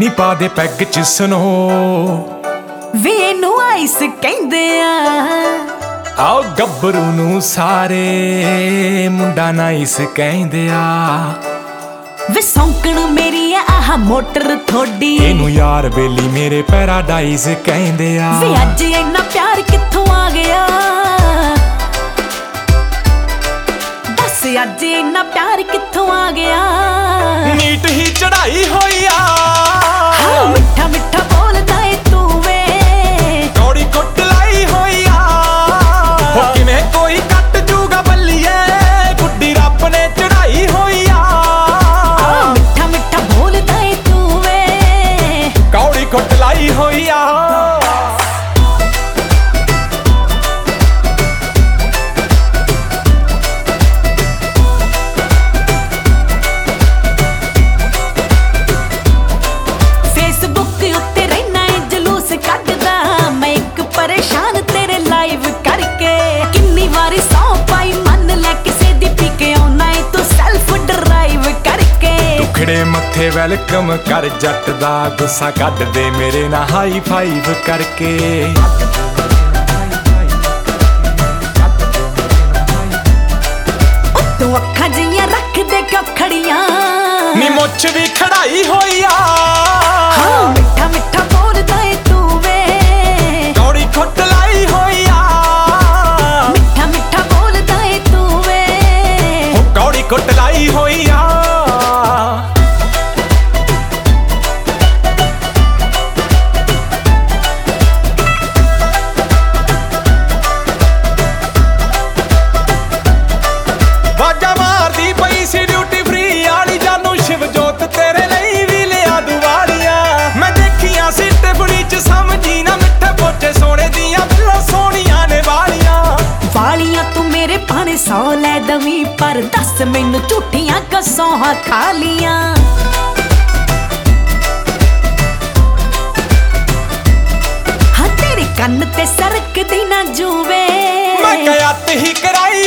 ਨੀ ਪਾ ਦੇ ਪੈਗ ਚ ਸਨੋ ਵੇ ਨੂੰ ਆਈਸ ਕਹਿੰਦੇ ਆਓ ਗੱਭਰੂ ਨੂੰ ਸਾਰੇ ਮੁੰਡਾ ਨਾਈਸ ਕਹਿੰਦੇ ਆ ਵੇ ਸੌਂਕਣ ਮੇਰੀ ਆਹ ਮੋਟਰ ਥੋੜੀ ਇਹਨੂੰ ਯਾਰ ਬੇਲੀ ਮੇਰੇ ਪੈਰਾਡਾਈਜ਼ ਕਹਿੰਦੇ ਆ ਵੇ ਅੱਜ ਇੰਨਾ ਪਿਆਰ ਕਿੱਥੋਂ ਆ ਗਿਆ ਦੱਸ ਅੱਜ ਇੰਨਾ ਪਿਆਰ ਕਿੱਥੋਂ ਆ ਗਿਆ ਨੀਟ ਹੀ ਚੜਾਈ ਹੋਈ ਆ ਮਿੱਠਾ ਮਿੱਠਾ ਬੋਲਦਾ ਏ ਤੂੰ ਵੇ ਕੌੜੀ ਕੁੱਟ ਲਾਈ ਹੋਈ ਆ ਹੋ ਕਿਵੇਂ ਕੋਈ ਕੱਟ ਜੂਗਾ ਬੱਲੀਏ ਗੁੱਡੀ ਰੱਬ ਨੇ ਚੜਾਈ ਹੋਈ ਆ ਮਿੱਠਾ ਮਿੱਠਾ ਬੋਲਦਾ ਏ ਤੂੰ ਵੇ ਕੌੜੀ ਕੁੱਟ ਲਾਈ ਹੋਈ ਆ ਖੜੇ ਮੱਥੇ ਵੈਲਕਮ ਕਰ ਜੱਟ ਦਾ ਗੁੱਸਾ ਕੱਢ ਦੇ ਮੇਰੇ ਨਾਲ ਹਾਈ ਫਾਈਵ ਕਰਕੇ ਤੂੰ ਅੱਖਾਂ ਜਿਹੀਆਂ ਰੱਖ ਦੇ ਕਿਉਂ ਖੜੀਆਂ ਨੀ ਮੁੱਛ ਵੀ ਖੜਾਈ ਹੋਈ ਆ ਮਿੱਠਾ ਮਿੱਠਾ ਬੋਲਦਾ ਏ ਤੂੰ ਵੇ ਕੌੜੀ ਕੁੱਟ ਲਾਈ ਹੋਈ ਆ ਮਿੱਠਾ ਮਿੱਠਾ ਬੋਲਦਾ ਏ ਤੂੰ ਵੇ ਕੌੜੀ ਕੁੱਟ ਲਾਈ ਹੋਈ ਆ ਭਾਵੇਂ 100 ਲੈ ਦਵੀਂ ਪਰ ਦੱਸ ਮੈਨੂੰ ਝੂਠੀਆਂ ਕਸੌਹਾਂ ਖਾ ਲੀਆਂ ਹਾਂ ਤੇਰੇ ਕੰਨ ਤੇ ਸਰਕਦੀ ਨਾ ਜੂਵੇ ਮੈਂ ਕਿਹਾ ਤੇ ਹੀ ਕਰਾਈ